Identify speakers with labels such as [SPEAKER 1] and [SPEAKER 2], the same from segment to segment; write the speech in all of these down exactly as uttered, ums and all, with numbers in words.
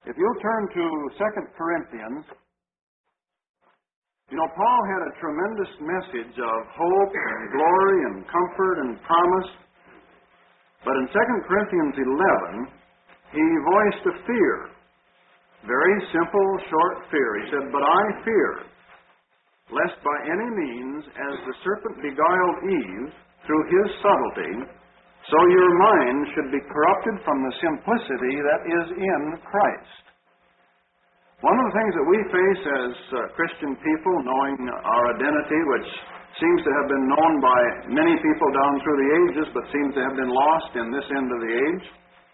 [SPEAKER 1] If you'll turn to Second Corinthians, you know, Paul had a tremendous message of hope and glory and comfort and promise. But in Second Corinthians eleven, he voiced a fear. Very simple, short fear. He said, "But I fear, lest by any means, as the serpent beguiled Eve through his subtlety, so your mind should be corrupted from the simplicity that is in Christ." One of the things that we face as uh, Christian people, knowing our identity, which seems to have been known by many people down through the ages, but seems to have been lost in this end of the age,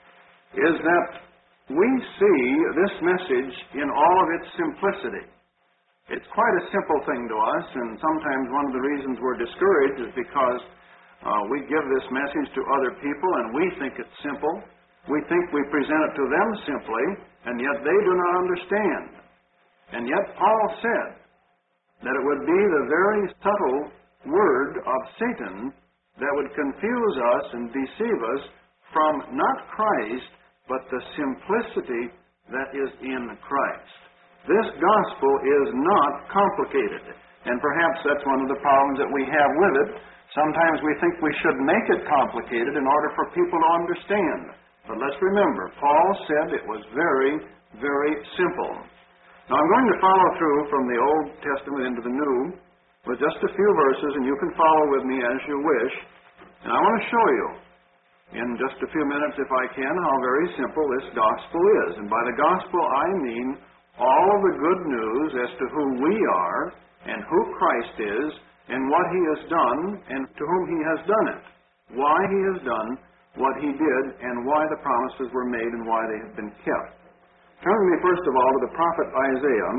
[SPEAKER 1] is that we see this message in all of its simplicity. It's quite a simple thing to us, and sometimes one of the reasons we're discouraged is because uh, we give this message to other people and we think it's simple. We think we present it to them simply, and yet they do not understand. And yet Paul said that it would be the very subtle word of Satan that would confuse us and deceive us from not Christ, but the simplicity that is in Christ. This gospel is not complicated, and perhaps that's one of the problems that we have with it. Sometimes we think we should make it complicated in order for people to understand. But let's remember, Paul said it was very, very simple. Now I'm going to follow through from the Old Testament into the New with just a few verses, and you can follow with me as you wish. And I want to show you in just a few minutes, if I can, how very simple this gospel is. And by the gospel I mean all of the good news as to who we are and who Christ is and what He has done and to whom He has done it. Why He has done what He did and why the promises were made and why they have been kept. Turn with me first of all to the prophet Isaiah.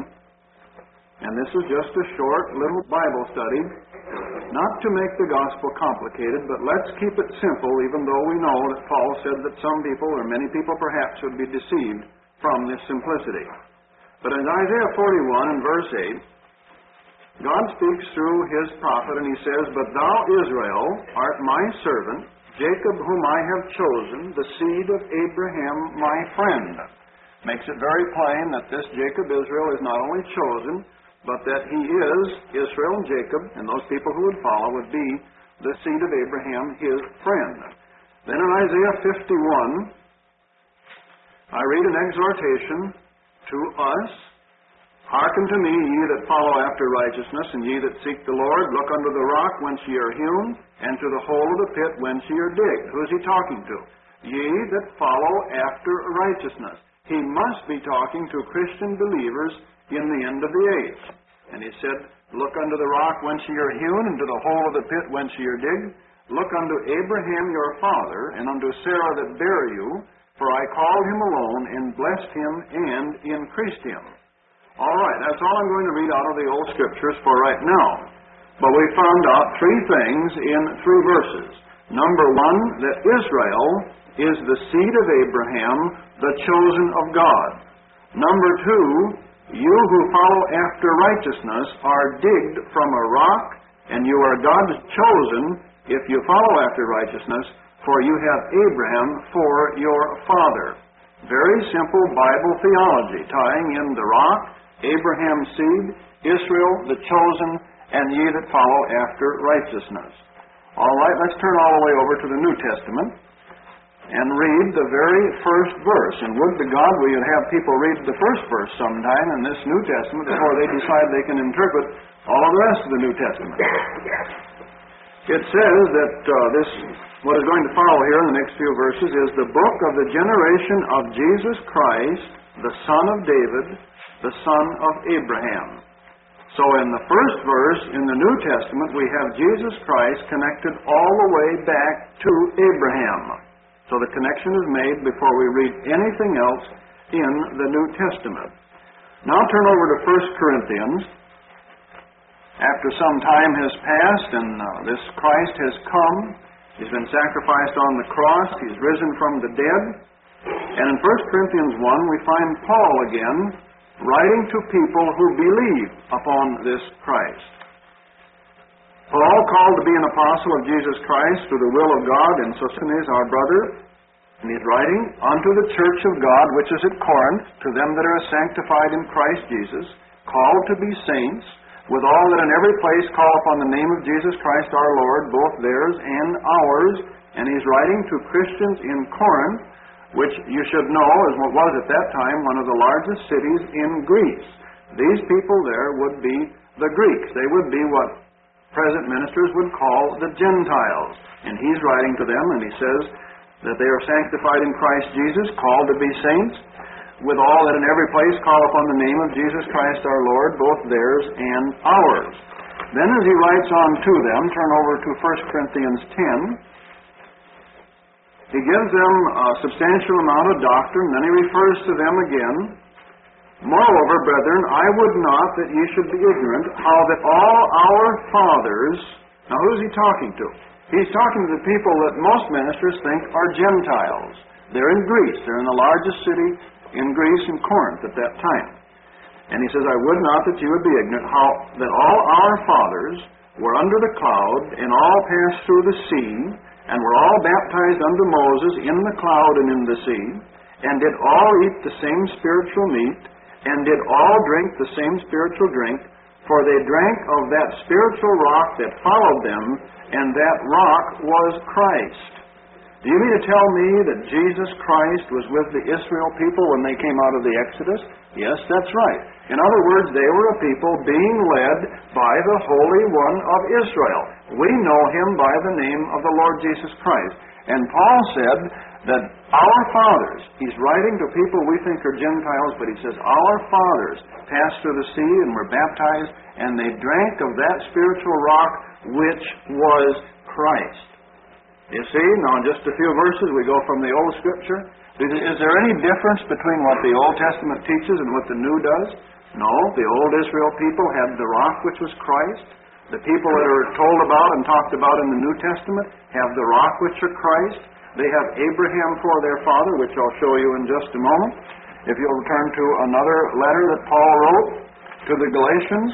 [SPEAKER 1] And this is just a short little Bible study, not to make the gospel complicated, but let's keep it simple, even though we know that Paul said that some people, or many people perhaps, would be deceived from this simplicity. But in Isaiah forty-one and verse eight, God speaks through His prophet, and He says, "But thou, Israel, art my servant, Jacob whom I have chosen, the seed of Abraham my friend." Makes it very plain that this Jacob, Israel, is not only chosen, but that he is Israel and Jacob, and those people who would follow would be the seed of Abraham, his friend. Then in Isaiah fifty-one, I read an exhortation to us. "Hearken to me, ye that follow after righteousness, and ye that seek the Lord. Look unto the rock whence ye are hewn, and to the hole of the pit whence ye are digged." Who is he talking to? Ye that follow after righteousness. He must be talking to Christian believers in the end of the age. And he said, "Look unto the rock whence ye are hewn, and to the hole of the pit whence ye are digged. Look unto Abraham your father, and unto Sarah that bare you, for I called him alone, and blessed him, and increased him." All right, that's all I'm going to read out of the Old Scriptures for right now. But we found out three things in three verses. Number one, that Israel is the seed of Abraham, the chosen of God. Number two, you who follow after righteousness are digged from a rock, and you are God's chosen if you follow after righteousness, for you have Abraham for your father. Very simple Bible theology, tying in the rock, Abraham's seed, Israel, the chosen, and ye that follow after righteousness. All right, let's turn all the way over to the New Testament and read the very first verse. And would to God we would have people read the first verse sometime in this New Testament before they decide they can interpret all of the rest of the New Testament. It says that uh, this, what is going to follow here in the next few verses, is the book of the generation of Jesus Christ, the son of David, the son of Abraham. So in the first verse in the New Testament, we have Jesus Christ connected all the way back to Abraham. So the connection is made before we read anything else in the New Testament. Now turn over to First Corinthians. After some time has passed and uh, this Christ has come, He's been sacrificed on the cross, He's risen from the dead. And in First Corinthians one, we find Paul again writing to people who believe upon this Christ. Paul, called to be an apostle of Jesus Christ through the will of God, and Sosthenes, our brother, And he's writing, unto the church of God, which is at Corinth, to them that are sanctified in Christ Jesus, called to be saints, with all that in every place call upon the name of Jesus Christ our Lord, both theirs and ours. And he's writing to Christians in Corinth, which you should know is what was at that time one of the largest cities in Greece. These people there would be the Greeks. They would be what present ministers would call the Gentiles. And he's writing to them, and he says that they are sanctified in Christ Jesus, called to be saints, with all that in every place call upon the name of Jesus Christ our Lord, both theirs and ours. Then as he writes on to them, turn over to First Corinthians ten, he gives them a substantial amount of doctrine, then he refers to them again. Moreover, brethren, I would not that ye should be ignorant how that all our fathers... Now who's he talking to? He's talking to the people that most ministers think are Gentiles. They're in Greece. They're in the largest city in Greece, in Corinth, at that time. And he says, I would not that you would be ignorant how that all our fathers were under the cloud, and all passed through the sea, and were all baptized unto Moses in the cloud and in the sea, and did all eat the same spiritual meat, and did all drink the same spiritual drink, for they drank of that spiritual rock that followed them, and that rock was Christ. Do you mean to tell me that Jesus Christ was with the Israel people when they came out of the Exodus? Yes, that's right. In other words, they were a people being led by the Holy One of Israel. We know him by the name of the Lord Jesus Christ. And Paul said that our fathers, he's writing to people we think are Gentiles, but he says, our fathers passed through the sea and were baptized, and they drank of that spiritual rock which was Christ. You see, now in just a few verses we go from the Old Scripture. Is there any difference between what the Old Testament teaches and what the New does? No, the old Israel people had the rock which was Christ. The people that are told about and talked about in the New Testament have the rock which are Christ. They have Abraham for their father, which I'll show you in just a moment. If you'll turn to another letter that Paul wrote to the Galatians.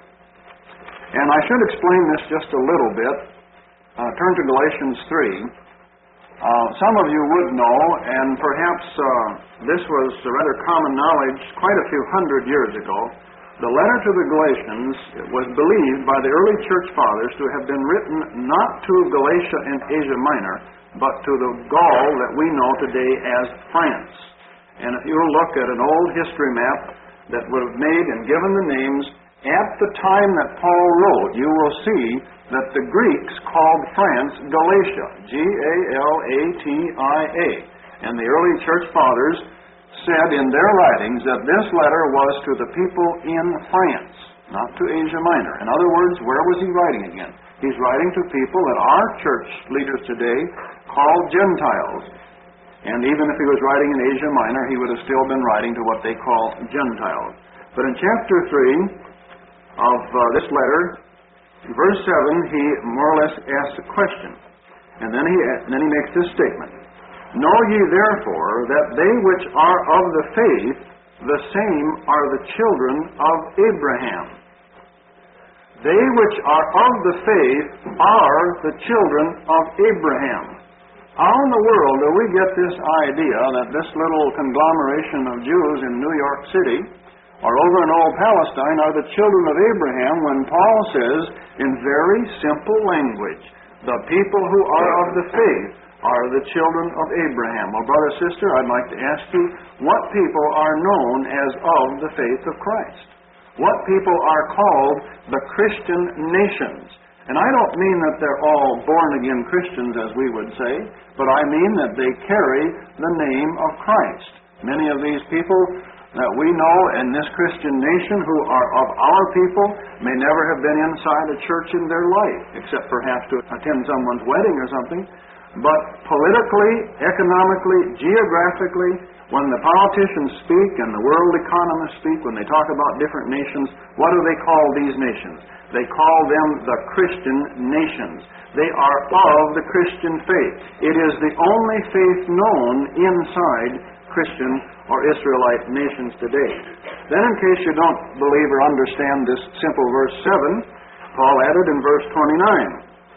[SPEAKER 1] And I should explain this just a little bit. Uh, turn to Galatians three. Uh, some of you would know, and perhaps uh, this was rather common knowledge quite a few hundred years ago. The letter to the Galatians was believed by the early church fathers to have been written not to Galatia and Asia Minor, but to the Gaul that we know today as France. And if you look at an old history map that would have made and given the names at the time that Paul wrote, you will see that the Greeks called France Galatia, G A L A T I A. And the early church fathers said in their writings that this letter was to the people in France, not to Asia Minor. In other words, where was he writing again? He's writing to people that our church leaders today call Gentiles. And even if he was writing in Asia Minor, he would have still been writing to what they call Gentiles. But in chapter three of uh, this letter, verse seven, he more or less asks a question. And then he, and then he makes this statement. Know ye therefore that they which are of the faith, the same are the children of Abraham. They which are of the faith are the children of Abraham. How in the world do we get this idea that this little conglomeration of Jews in New York City or over in old Palestine are the children of Abraham when Paul says in very simple language, the people who are of the faith are the children of Abraham? Well, brother, sister, I'd like to ask you, what people are known as of the faith of Christ? What people are called the Christian nations? And I don't mean that they're all born-again Christians, as we would say, but I mean that they carry the name of Christ. Many of these people that we know in this Christian nation who are of our people may never have been inside a church in their life, except perhaps to attend someone's wedding or something. But politically, economically, geographically, when the politicians speak and the world economists speak, when they talk about different nations, what do they call these nations? They call them the Christian nations. They are of the Christian faith. It is the only faith known inside Christian or Israelite nations today. Then, in case you don't believe or understand this simple verse seven, Paul added in verse twenty-nine,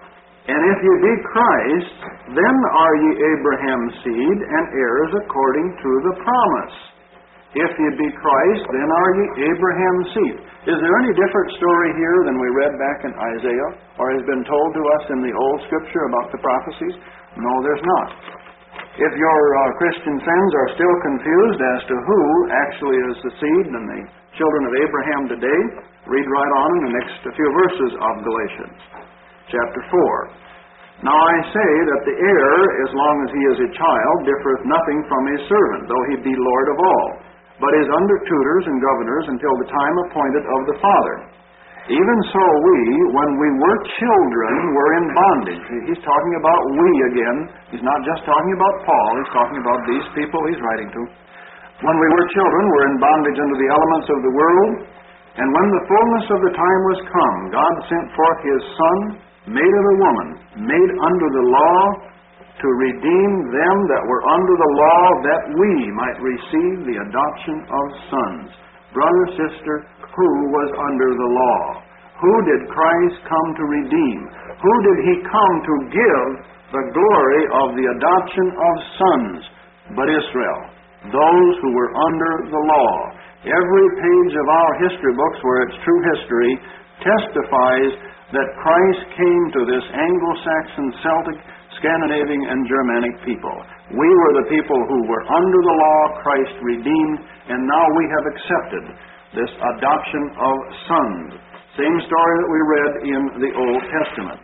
[SPEAKER 1] And if ye be Christ, then are ye Abraham's seed, and heirs according to the promise. If ye be Christ, then are ye Abraham's seed. Is there any different story here than we read back in Isaiah, or has been told to us in the Old Scripture about the prophecies? No, there's not. If your uh, Christian friends are still confused as to who actually is the seed and the children of Abraham today, read right on in the next few verses of Galatians, chapter four. Now I say that the heir, as long as he is a child, differeth nothing from a servant, though he be Lord of all, but is under tutors and governors until the time appointed of the Father. Even so we, when we were children, were in bondage. He's talking about we again. He's not just talking about Paul. He's talking about these people he's writing to. When we were children, were in bondage under the elements of the world. And when the fullness of the time was come, God sent forth His Son, made of a woman, made under the law, to redeem them that were under the law, that we might receive the adoption of sons. Brother, sister, who was under the law? Who did Christ come to redeem? Who did He come to give the glory of the adoption of sons? But Israel, those who were under the law. Every page of our history books, where it's true history, testifies that Christ came to this Anglo-Saxon, Celtic, Scandinavian, and Germanic people. We were the people who were under the law, Christ redeemed, and now we have accepted this adoption of sons. Same story that we read in the Old Testament.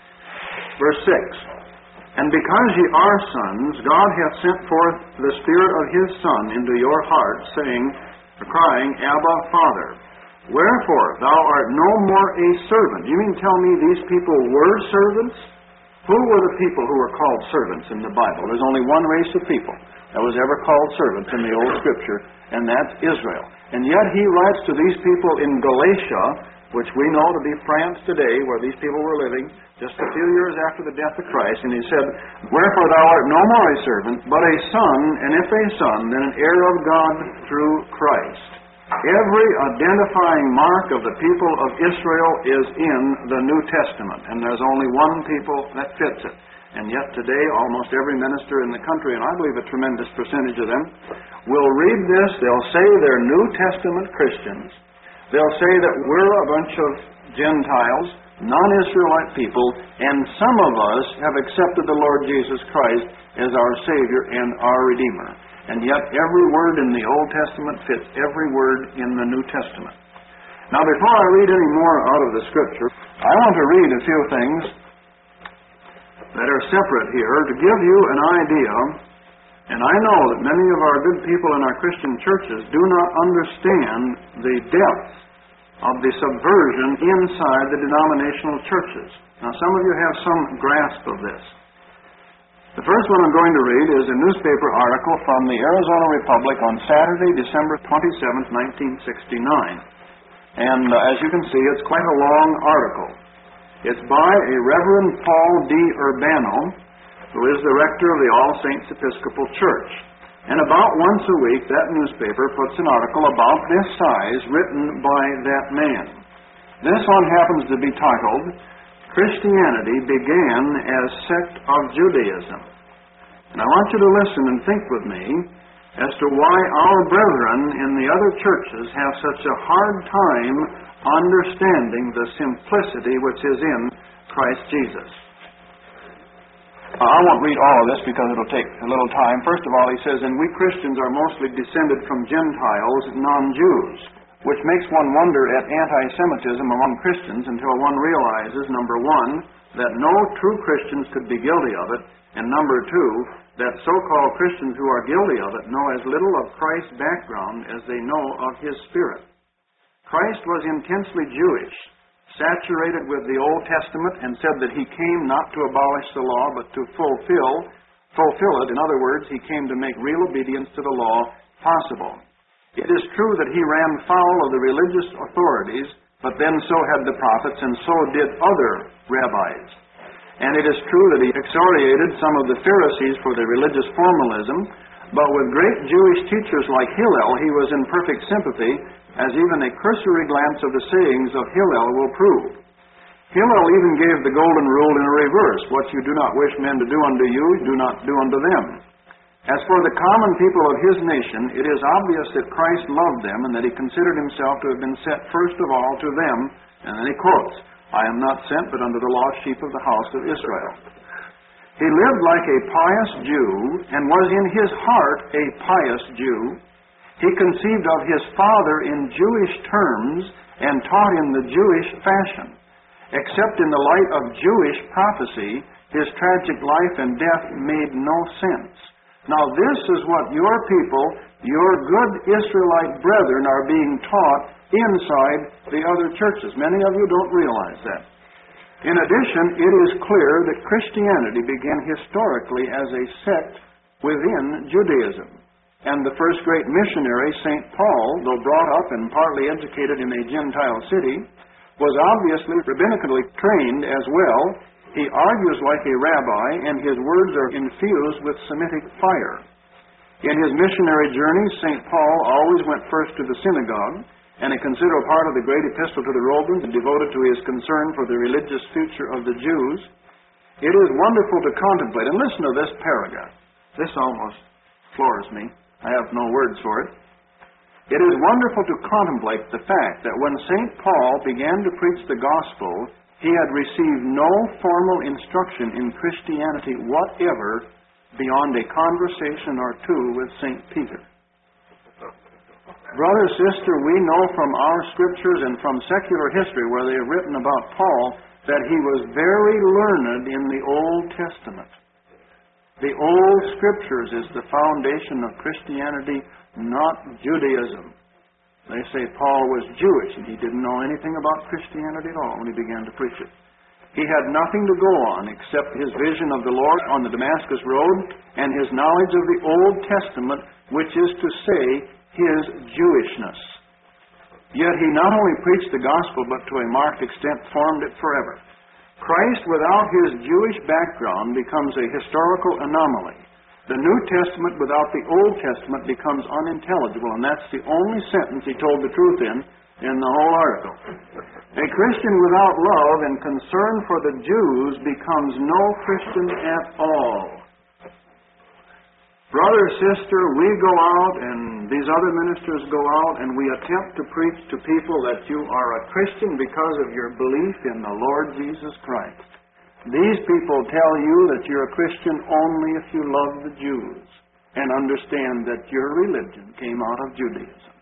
[SPEAKER 1] Verse six. And because ye are sons, God hath sent forth the Spirit of His Son into your hearts, saying, crying, Abba, Father. Wherefore thou art no more a servant. You mean tell me these people were servants? Who were the people who were called servants in the Bible? There's only one race of people that was ever called servants in the Old Scripture, and that's Israel. And yet he writes to these people in Galatia, which we know to be France today, where these people were living, just a few years after the death of Christ, and he said, Wherefore thou art no more a servant, but a son, and if a son, then an heir of God through Christ. Every identifying mark of the people of Israel is in the New Testament, and there's only one people that fits it. And yet today, almost every minister in the country, and I believe a tremendous percentage of them, will read this. They'll say they're New Testament Christians. They'll say that we're a bunch of Gentiles, non-Israelite people, and some of us have accepted the Lord Jesus Christ as our Savior and our Redeemer. And yet every word in the Old Testament fits every word in the New Testament. Now, before I read any more out of the Scripture, I want to read a few things that are separate here to give you an idea. And I know that many of our good people in our Christian churches do not understand the depth of the subversion inside the denominational churches. Now, some of you have some grasp of this. The first one I'm going to read is a newspaper article from the Arizona Republic on Saturday, December twenty-seventh, nineteen sixty-nine. And uh, as you can see, it's quite a long article. It's by a Reverend Paul D. Urbano, who is the rector of the All Saints Episcopal Church. And about once a week, that newspaper puts an article about this size written by that man. This one happens to be titled, Christianity Began as Sect of Judaism. And I want you to listen and think with me as to why our brethren in the other churches have such a hard time understanding the simplicity which is in Christ Jesus. I won't read all of this because it'll take a little time. First of all, he says, and we Christians are mostly descended from Gentiles, non-Jews, which makes one wonder at anti-Semitism among Christians until one realizes, number one, that no true Christians could be guilty of it, and number two, that so-called Christians who are guilty of it know as little of Christ's background as they know of His Spirit. Christ was intensely Jewish, saturated with the Old Testament, and said that He came not to abolish the law, but to fulfill, fulfill it. In other words, He came to make real obedience to the law possible. It is true that He ran foul of the religious authorities, but then so had the prophets, and so did other rabbis. And it is true that He excoriated some of the Pharisees for their religious formalism, but with great Jewish teachers like Hillel, He was in perfect sympathy, as even a cursory glance of the sayings of Hillel will prove. Hillel even gave the golden rule in a reverse. What you do not wish men to do unto you, do not do unto them. As for the common people of his nation, it is obvious that Christ loved them and that he considered himself to have been sent first of all to them. And then he quotes, I am not sent but unto the lost sheep of the house of Israel. He lived like a pious Jew and was in his heart a pious Jew. He conceived of his Father in Jewish terms and taught in the Jewish fashion. Except in the light of Jewish prophecy, his tragic life and death made no sense. Now this is what your people, your good Israelite brethren, are being taught inside the other churches. Many of you don't realize that. In addition, it is clear that Christianity began historically as a sect within Judaism. And the first great missionary, Saint Paul, though brought up and partly educated in a Gentile city, was obviously rabbinically trained as well. He argues like a rabbi, and his words are infused with Semitic fire. In his missionary journeys, Saint Paul always went first to the synagogue, and a considerable part of the great epistle to the Romans is devoted to his concern for the religious future of the Jews. It is wonderful to contemplate, and listen to this paragraph. This almost floors me. I have no words for it. It is wonderful to contemplate the fact that when Saint Paul began to preach the gospel, he had received no formal instruction in Christianity whatever beyond a conversation or two with Saint Peter. Brother, sister, we know from our scriptures and from secular history where they have written about Paul that he was very learned in the Old Testament. The Old Scriptures is the foundation of Christianity, not Judaism. They say Paul was Jewish and he didn't know anything about Christianity at all when he began to preach it. He had nothing to go on except his vision of the Lord on the Damascus Road and his knowledge of the Old Testament, which is to say, his Jewishness. Yet he not only preached the gospel, but to a marked extent formed it forever. Christ, without his Jewish background, becomes a historical anomaly. The New Testament without the Old Testament becomes unintelligible, and that's the only sentence he told the truth in, in the whole article. A Christian without love and concern for the Jews becomes no Christian at all. Brother, sister, we go out, and these other ministers go out, and we attempt to preach to people that you are a Christian because of your belief in the Lord Jesus Christ. These people tell you that you're a Christian only if you love the Jews and understand that your religion came out of Judaism.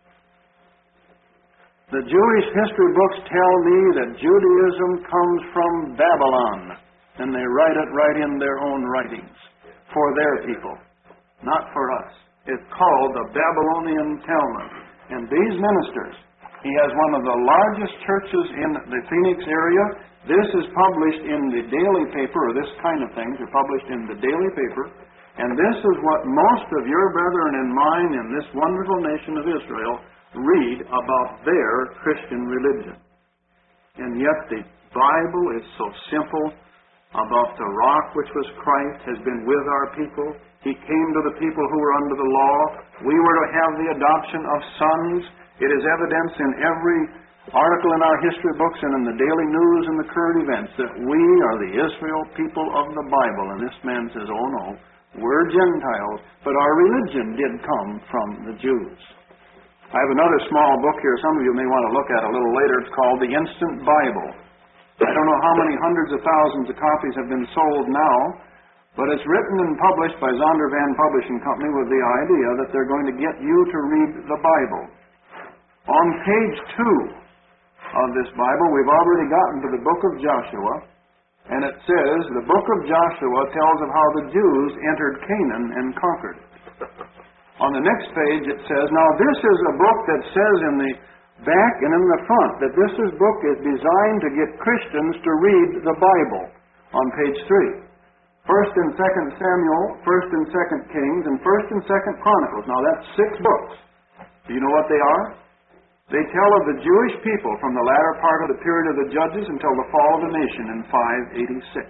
[SPEAKER 1] The Jewish history books tell me that Judaism comes from Babylon, and they write it right in their own writings for their people, not for us. It's called the Babylonian Talmud. And these ministers, he has one of the largest churches in the Phoenix area. This is published in the daily paper, or this kind of things are published in the daily paper. And this is what most of your brethren and mine in this wonderful nation of Israel read about their Christian religion. And yet the Bible is so simple about the rock which was Christ has been with our people. He came to the people who were under the law. We were to have the adoption of sons. It is evidence in every article in our history books and in the daily news and the current events that we are the Israel people of the Bible. And this man says, oh no, we're Gentiles, but our religion did come from the Jews. I have another small book here some of you may want to look at a little later. It's called The Instant Bible. I don't know how many hundreds of thousands of copies have been sold now, but it's written and published by Zondervan Publishing Company with the idea that they're going to get you to read the Bible. On page two of this Bible, we've already gotten to the book of Joshua, and it says, the book of Joshua tells of how the Jews entered Canaan and conquered it. On the next page it says, now this is a book that says in the back and in the front that this is book is designed to get Christians to read the Bible on page three. First and Second Samuel, First and Second Kings, and First and Second Chronicles. Now that's six books. Do you know what they are? They tell of the Jewish people from the latter part of the period of the Judges until the fall of the nation in five eighty-six.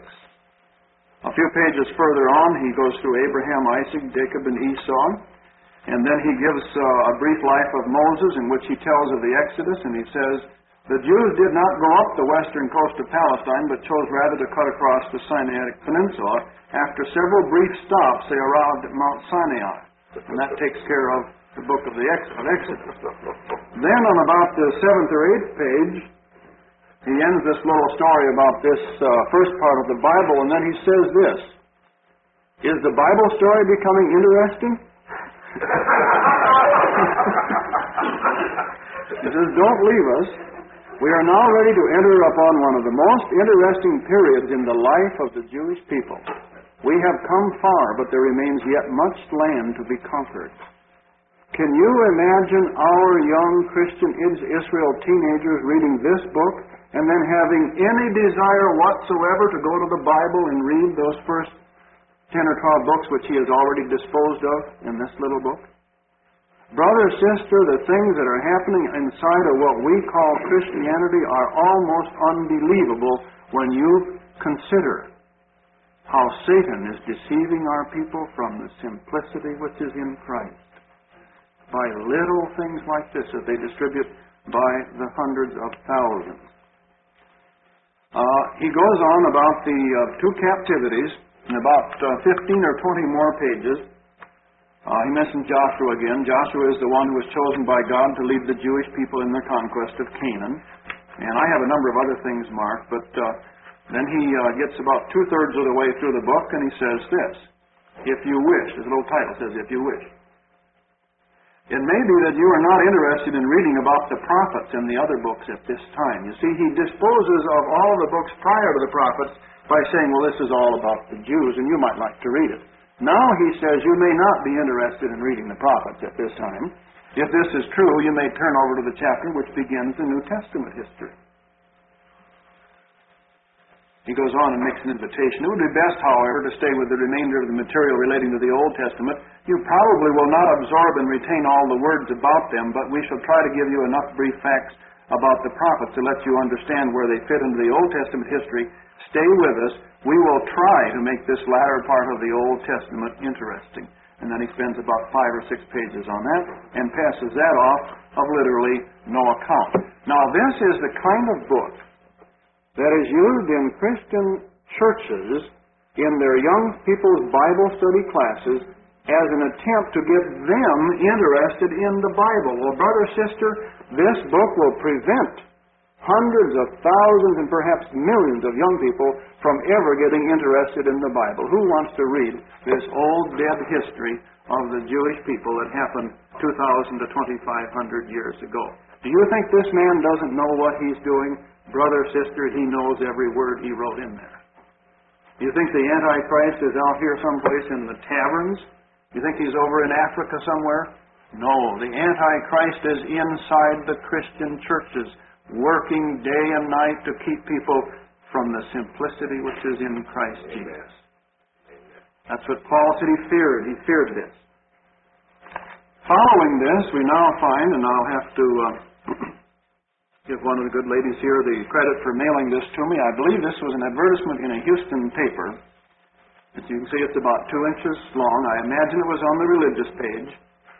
[SPEAKER 1] A few pages further on, he goes through Abraham, Isaac, Jacob, and Esau. And then he gives uh, a brief life of Moses in which he tells of the Exodus, and he says, The Jews did not go up the western coast of Palestine, but chose rather to cut across the Sinaitic Peninsula. After several brief stops, they arrived at Mount Sinai, and that takes care of the book of the Ex- of Exodus. Then on about the seventh or eighth page, he ends this little story about this uh, first part of the Bible, and then he says this: is the Bible story becoming interesting? He says, don't leave us. We are now ready to enter upon one of the most interesting periods in the life of the Jewish people. We have come far, but there remains yet much land to be conquered. Can you imagine our young Christian Israel teenagers reading this book and then having any desire whatsoever to go to the Bible and read those first ten or twelve books which he has already disposed of in this little book? Brother, sister, the things that are happening inside of what we call Christianity are almost unbelievable when you consider how Satan is deceiving our people from the simplicity which is in Christ by little things like this that they distribute by the hundreds of thousands. Uh, he goes on about the uh, two captivities in about uh, fifteen or twenty more pages. Uh, he mentions Joshua again. Joshua is the one who was chosen by God to lead the Jewish people in their conquest of Canaan. And I have a number of other things marked, but uh, then he uh, gets about two-thirds of the way through the book, and he says this: if you wish. His little title says, if you wish. It may be that you are not interested in reading about the prophets in the other books at this time. You see, he disposes of all the books prior to the prophets by saying, well, this is all about the Jews, and you might like to read it. Now he says you may not be interested in reading the prophets at this time. If this is true, you may turn over to the chapter which begins the New Testament history. He goes on and makes an invitation. It would be best, however, to stay with the remainder of the material relating to the Old Testament. You probably will not absorb and retain all the words about them, but we shall try to give you enough brief facts about the prophets to let you understand where they fit into the Old Testament history. Stay with us. We will try to make this latter part of the Old Testament interesting. And then he spends about five or six pages on that and passes that off of literally no account. Now, this is the kind of book that is used in Christian churches in their young people's Bible study classes as an attempt to get them interested in the Bible. Well, brother, sister, this book will prevent hundreds of thousands and perhaps millions of young people from ever getting interested in the Bible. Who wants to read this old dead history of the Jewish people that happened two thousand to twenty-five hundred years ago? Do you think this man doesn't know what he's doing? Brother, sister, he knows every word he wrote in there. Do you think the Antichrist is out here someplace in the taverns? Do you think he's over in Africa somewhere? No, the Antichrist is inside the Christian churches, working day and night to keep people from the simplicity which is in Christ Jesus. That's what Paul said he feared. He feared this. Following this, we now find, and I'll have to uh, give one of the good ladies here the credit for mailing this to me. I believe this was an advertisement in a Houston paper. As you can see, it's about two inches long. I imagine it was on the religious page.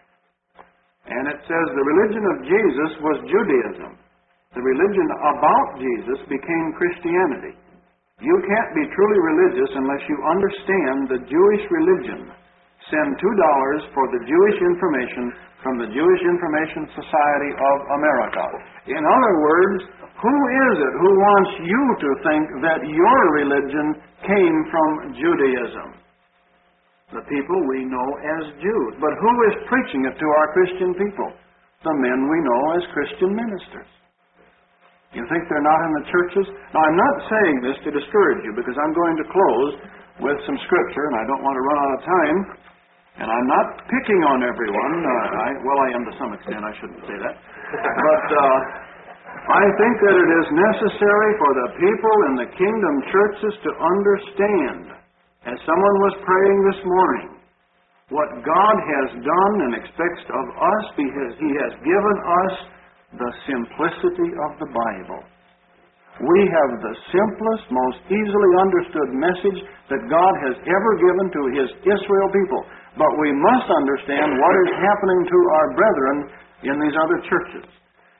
[SPEAKER 1] And it says, the religion of Jesus was Judaism. The religion about Jesus became Christianity. You can't be truly religious unless you understand the Jewish religion. Send two dollars for the Jewish information from the Jewish Information Society of America. In other words, who is it who wants you to think that your religion came from Judaism? The people we know as Jews. But who is preaching it to our Christian people? The men we know as Christian ministers. You think they're not in the churches? Now, I'm not saying this to discourage you, because I'm going to close with some scripture, and I don't want to run out of time. And I'm not picking on everyone. Uh, I, well, I am to some extent. I shouldn't say that. But uh, I think that it is necessary for the people in the kingdom churches to understand, as someone was praying this morning, what God has done and expects of us. Because He has given us the simplicity of the Bible. We have the simplest, most easily understood message that God has ever given to His Israel people. But we must understand what is happening to our brethren in these other churches.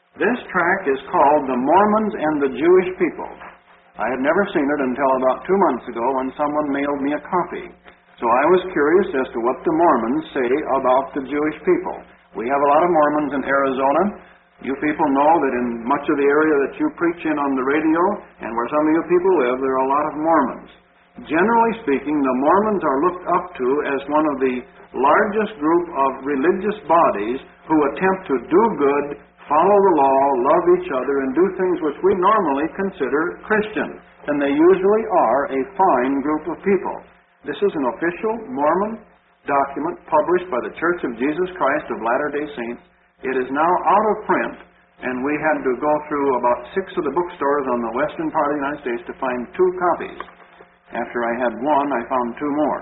[SPEAKER 1] This tract is called The Mormons and the Jewish People. I had never seen it until about two months ago when someone mailed me a copy. So I was curious as to what the Mormons say about the Jewish people. We have a lot of Mormons in Arizona. You people know that in much of the area that you preach in on the radio and where some of you people live, there are a lot of Mormons. Generally speaking, the Mormons are looked up to as one of the largest group of religious bodies who attempt to do good, follow the law, love each other, and do things which we normally consider Christian. And they usually are a fine group of people. This is an official Mormon document published by the Church of Jesus Christ of Latter-day Saints. It is now out of print, and we had to go through about six of the bookstores on the western part of the United States to find two copies. After I had one, I found two more.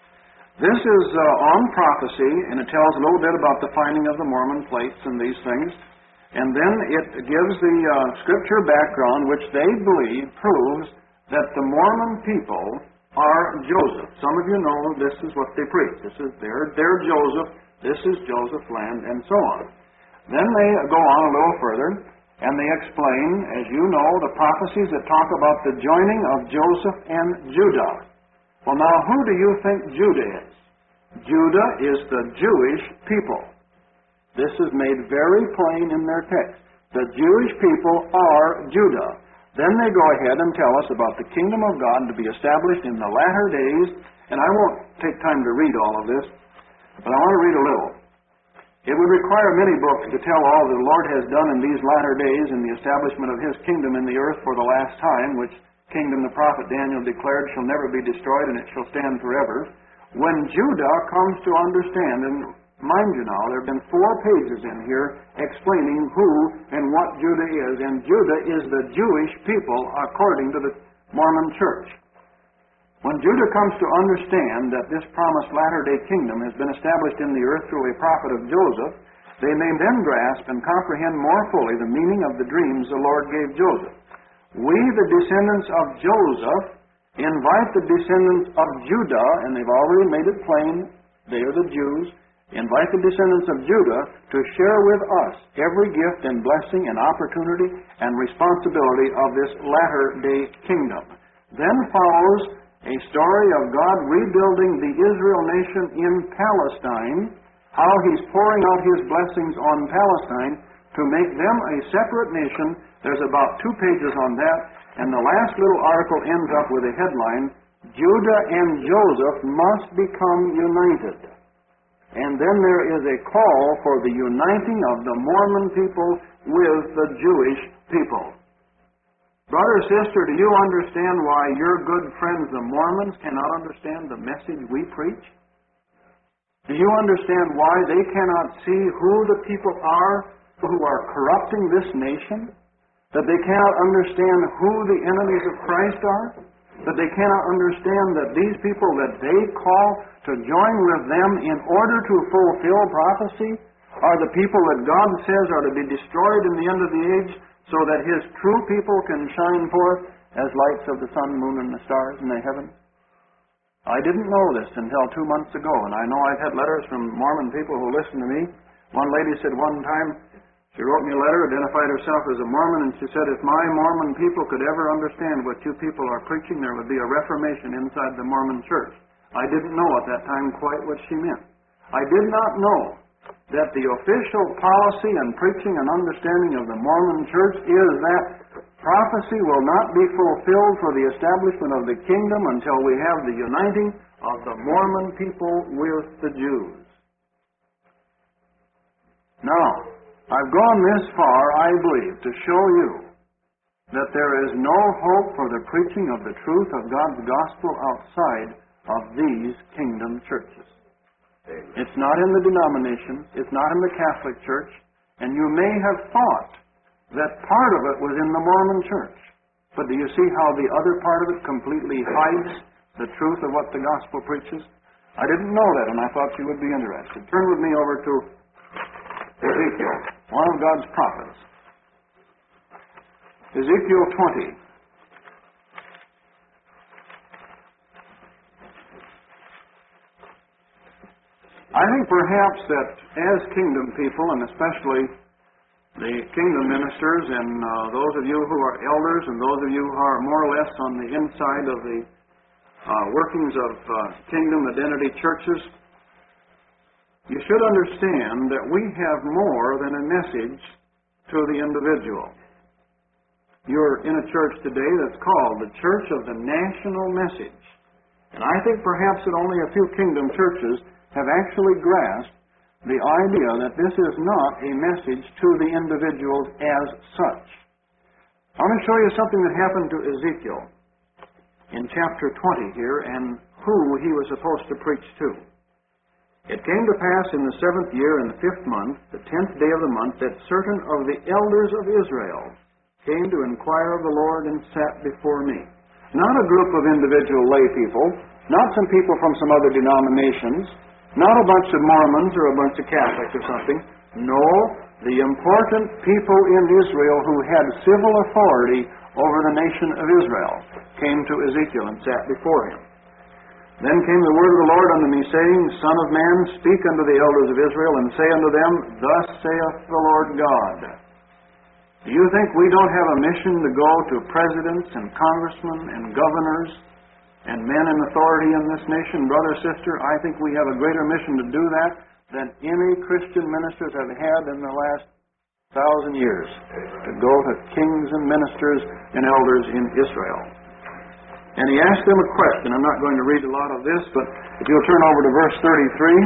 [SPEAKER 1] This is uh, on prophecy, and it tells a little bit about the finding of the Mormon plates and these things. And then it gives the uh, scripture background, which they believe proves that the Mormon people are Joseph. Some of you know this is what they preach. This is their, their Joseph, this is Joseph's land, and so on. Then they go on a little further, and they explain, as you know, the prophecies that talk about the joining of Joseph and Judah. Well, now, who do you think Judah is? Judah is the Jewish people. This is made very plain in their text. The Jewish people are Judah. Then they go ahead and tell us about the kingdom of God to be established in the latter days. And I won't take time to read all of this, but I want to read a little. It would require many books to tell all that the Lord has done in these latter days in the establishment of His kingdom in the earth for the last time, which kingdom the prophet Daniel declared shall never be destroyed, and it shall stand forever. When Judah comes to understand, and mind you now, there have been four pages in here explaining who and what Judah is, and Judah is the Jewish people according to the Mormon Church. When Judah comes to understand that this promised latter-day kingdom has been established in the earth through a prophet of Joseph, they may then grasp and comprehend more fully the meaning of the dreams the Lord gave Joseph. We, the descendants of Joseph, invite the descendants of Judah, and they've already made it plain, they are the Jews, invite the descendants of Judah to share with us every gift and blessing and opportunity and responsibility of this latter-day kingdom. Then follows a story of God rebuilding the Israel nation in Palestine, how He's pouring out His blessings on Palestine to make them a separate nation. There's about two pages on that, and the last little article ends up with a headline, Judah and Joseph must become united. And then there is a call for the uniting of the Mormon people with the Jewish people. Brother, sister, do you understand why your good friends, the Mormons, cannot understand the message we preach? Do you understand why they cannot see who the people are who are corrupting this nation? That they cannot understand who the enemies of Christ are? That they cannot understand that these people that they call to join with them in order to fulfill prophecy are the people that God says are to be destroyed in the end of the age, so that His true people can shine forth as lights of the sun, moon, and the stars in the heaven? I didn't know this until two months ago, and I know I've had letters from Mormon people who listen to me. One lady said one time, she wrote me a letter, identified herself as a Mormon, and she said, if my Mormon people could ever understand what you people are preaching, there would be a reformation inside the Mormon church. I didn't know at that time quite what she meant. I did not know that the official policy and preaching and understanding of the Mormon church is that prophecy will not be fulfilled for the establishment of the kingdom until we have the uniting of the Mormon people with the Jews. Now, I've gone this far, I believe, to show you that there is no hope for the preaching of the truth of God's gospel outside of these kingdom churches. It's not in the denominations. It's not in the Catholic Church. And you may have thought that part of it was in the Mormon Church. But do you see how the other part of it completely hides the truth of what the gospel preaches? I didn't know that, and I thought you would be interested. Turn with me over to Ezekiel, one of God's prophets. Ezekiel twenty. I think perhaps that as kingdom people, and especially The kingdom ministers and uh, those of you who are elders and those of you who are more or less on the inside of the uh, workings of uh, kingdom identity churches, you should understand that we have more than a message to the individual. You're in a church today that's called the Church of the National Message. And I think perhaps that only a few kingdom churches have actually grasped the idea that this is not a message to the individuals as such. I want to show you something that happened to Ezekiel in chapter twenty here and who he was supposed to preach to. It came to pass in the seventh year in the fifth month, the tenth day of the month, that certain of the elders of Israel came to inquire of the Lord and sat before me. Not a group of individual lay people, not some people from some other denominations, not a bunch of Mormons or a bunch of Catholics or something. No, the important people in Israel who had civil authority over the nation of Israel came to Ezekiel and sat before him. Then came the word of the Lord unto me, saying, Son of man, speak unto the elders of Israel, and say unto them, Thus saith the Lord God. Do you think we don't have a mission to go to presidents and congressmen and governors and men in authority in this nation? Brother, sister, I think we have a greater mission to do that than any Christian ministers have had in the last thousand years, to go to kings and ministers and elders in Israel. And he asked them a question. I'm not going to read a lot of this, but if you'll turn over to verse thirty-three.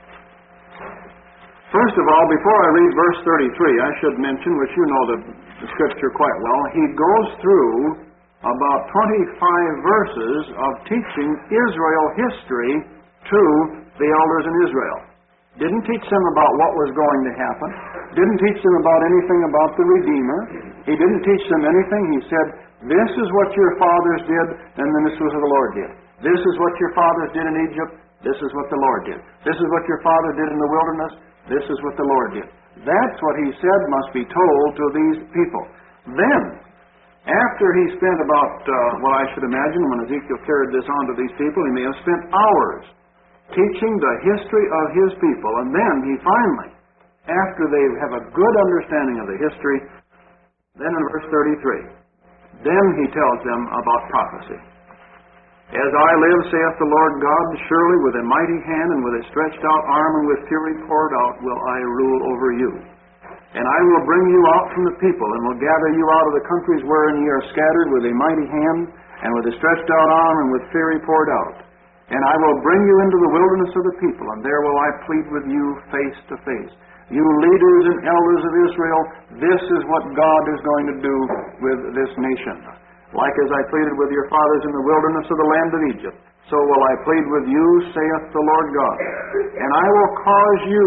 [SPEAKER 1] First of all, before I read verse thirty-three, I should mention, which you know the, the Scripture quite well, he goes through about twenty-five verses of teaching Israel history to the elders in Israel. Didn't teach them about what was going to happen. Didn't teach them about anything about the Redeemer. He didn't teach them anything. He said, this is what your fathers did, and then this is what the Lord did. This is what your fathers did in Egypt. This is what the Lord did. This is what your father did in the wilderness. This is what the Lord did. That's what he said must be told to these people. Then, after he spent about, uh, well, I should imagine when Ezekiel carried this on to these people, he may have spent hours teaching the history of his people. And then he finally, after they have a good understanding of the history, then in verse thirty-three, then he tells them about prophecy. As I live, saith the Lord God, surely with a mighty hand and with a stretched out arm and with fury poured out will I rule over you. And I will bring you out from the people, and will gather you out of the countries wherein ye are scattered with a mighty hand, and with a stretched out arm, and with fury poured out. And I will bring you into the wilderness of the people, and there will I plead with you face to face. You leaders and elders of Israel, this is what God is going to do with this nation. Like as I pleaded with your fathers in the wilderness of the land of Egypt, so will I plead with you, saith the Lord God. And I will cause you,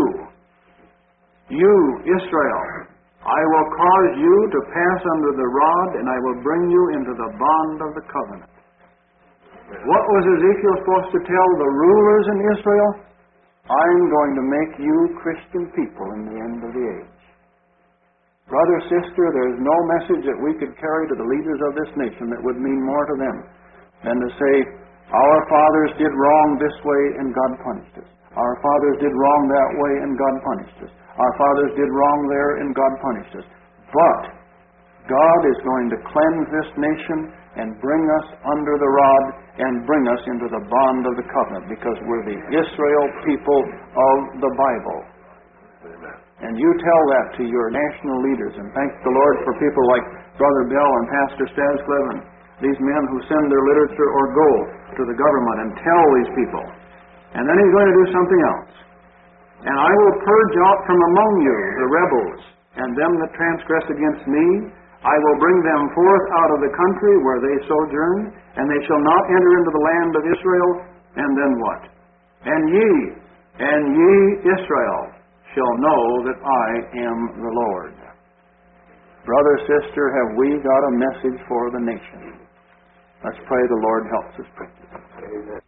[SPEAKER 1] you, Israel, I will cause you to pass under the rod, and I will bring you into the bond of the covenant. What was Ezekiel supposed to tell the rulers in Israel? I'm going to make you Christian people in the end of the age. Brother, sister, there is no message that we could carry to the leaders of this nation that would mean more to them than to say, our fathers did wrong this way and God punished us. Our fathers did wrong that way and God punished us. Our fathers did wrong there and God punished us. But God is going to cleanse this nation and bring us under the rod and bring us into the bond of the covenant, because we're the Israel people of the Bible. Amen. And you tell that to your national leaders, and thank the Lord for people like Brother Bell and Pastor Stanscliffe and these men who send their literature or go to the government and tell these people. And then he's going to do something else. And I will purge out from among you the rebels and them that transgress against me. I will bring them forth out of the country where they sojourn, and they shall not enter into the land of Israel. And then what? And ye, and ye, Israel, shall know that I am the Lord. Brother, sister, have we got a message for the nation? Let's pray the Lord helps us preach it. Amen.